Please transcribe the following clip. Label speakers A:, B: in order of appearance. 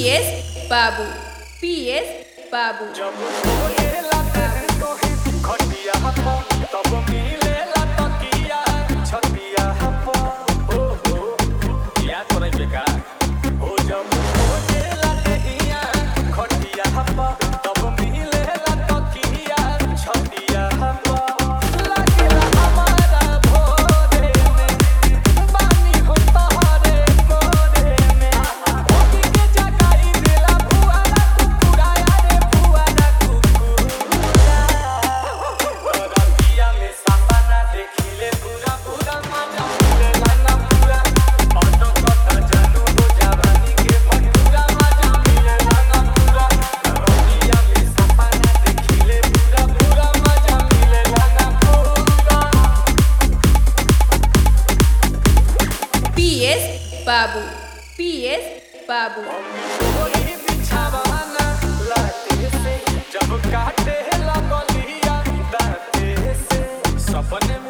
A: PS Babu. PS Babu.
B: जब बोलेला तो ही खटिया हपा तब मिलेला तकिया छतिया हपा ओ हो याद करे बेकार हो जब बोलेला देहिया खटिया हपा तब मिलेला तकिया छतिया हपा लागेला हमारा भोरे में पानी हो तोहरे मोरे में होगी के जगाई देला बुआरा कुकुराया रे बुआरा कुकुरा रतिया में सपना देखिले पूरा पूरा मजा मिलेला ना पूरा ऑटो कटा जानू हो जवानी के भटूरा मजा मिलेला ना पूरा रतिया में सपना देखिले पूरा पूरा मजा मिलेला ना पूरा
A: PS Babu. PS Babu.
B: वही बिछावाना लाते से जब काटे लगलिया दाते से सपने